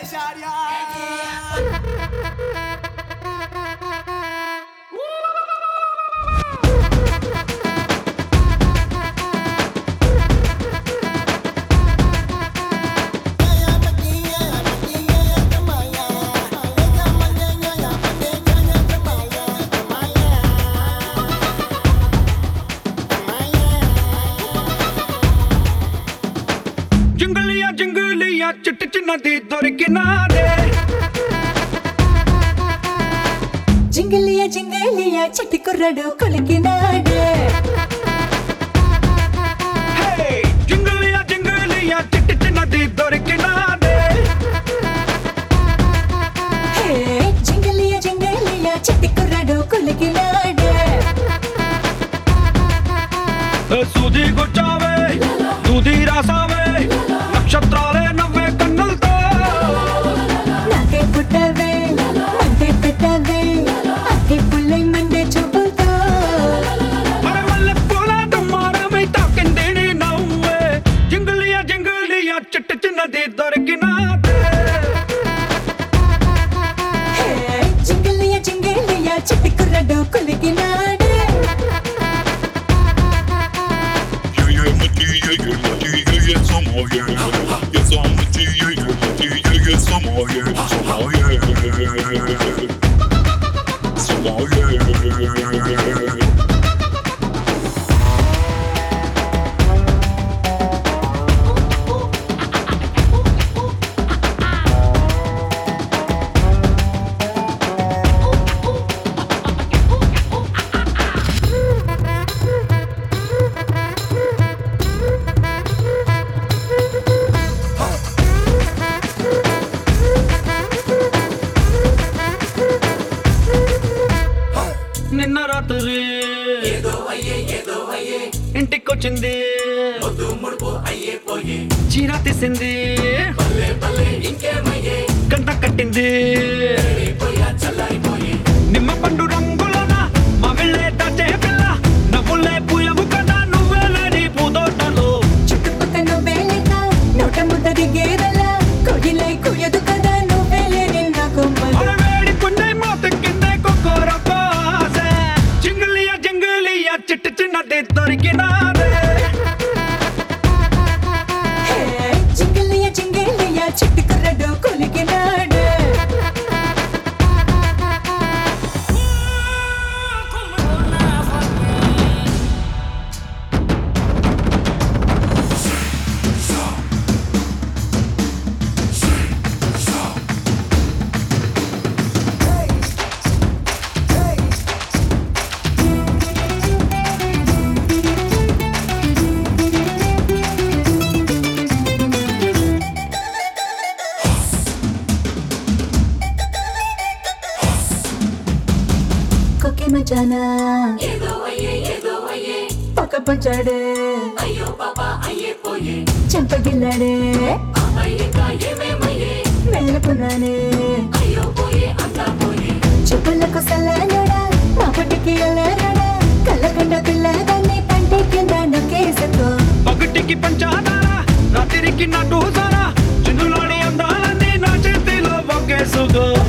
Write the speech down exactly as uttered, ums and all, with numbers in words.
చిట్టి చిన్నది దొరికినాదే జింగిలియా జింగిలియా చిట్టి కుర్రాడు కొలికినాడే జింగిలియా జింగిలియా చిట్టి చిన్నది దొరికినాదే జింగిలియా జింగిలియా చిట్టి కుర్రాడు కొలికినాడే సూది గుచ్చావే దూది రాసావే నక్షత్రాలే నవ్వే కన్నులతో నాకే పుట్టవే మంటే పెట్టవే అట్టి పుల్లై మండే చూపులతో మరి మల్లె పూల దుమ్మారమై తాకింది నీ నవ్వే జింగిలియా జింగిలియా చిట్టి చిన్నది దొరికినాదే జింగిలియా జింగిలియా చిట్టి కుర్రాడు కొలికినాడే నిన్న రాత్రి ఇంటికొచ్చింది చీర తీసింది గంట కట్టింది నిమ్మ పండు రంగులన మవిళ్ళే దాచే పిల్ల నవ్వులే పూయవు కదా నువ్వే లేని పూదోటలో చుట్టుపక్కల నువ్వే లేక నోట ముద్దది గేదెల కొడిలై కుయ్యదు కదా నువ్వే లేని నా కొమ్మలు వేడి పుణ్య మోత కిందే కొక్కోరకో ఆసే జింగిలియా జింగిలియా చిట్టి చిన్నది దొరికినాదే జింగిలియా జింగిలియా చిట్టి కుర్రాడు కొలికినాడే కొక్కి మచానా పక్క పంచాడే చెంపగిల్లాడే వెళ్ళకున్నానే చెప్పులకు సల్లనుడా మా పట్టికి అల్లరాడా కళ్ళకండ పిల్లదాన్ని పంటి కింద నొక్కేసుకో పగటికి పంచాదారా రాత్రికి నటు సారా చిన్నులోని అందాలన్నీ నా చేతిలో ఒకేసుకో